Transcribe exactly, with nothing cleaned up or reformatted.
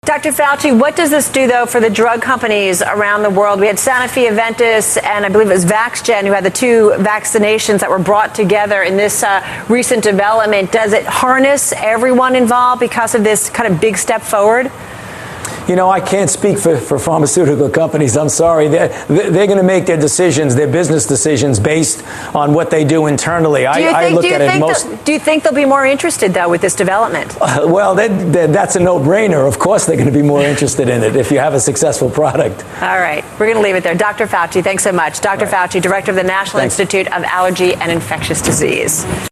Doctor Fauci, what does this do, though, for the drug companies around the world? We had Sanofi, Aventis, and I believe it was VaxGen who had the two vaccinations that were brought together in this uh, recent development. Does it harness everyone involved because of this kind of big step forward? You know, I can't speak for, for pharmaceutical companies. I'm sorry. They're, they're going to make their decisions, their business decisions, based on what they do internally. I, think, I look at it most. Do you think they'll be more interested, though, with this development? Uh, well, they, they, that's a no-brainer. Of course they're going to be more interested in it if you have a successful product. All right. We're going to leave it there. Doctor Fauci, thanks so much. Doctor Right. Fauci, Director of the National Thanks. Institute of Allergy and Infectious Disease.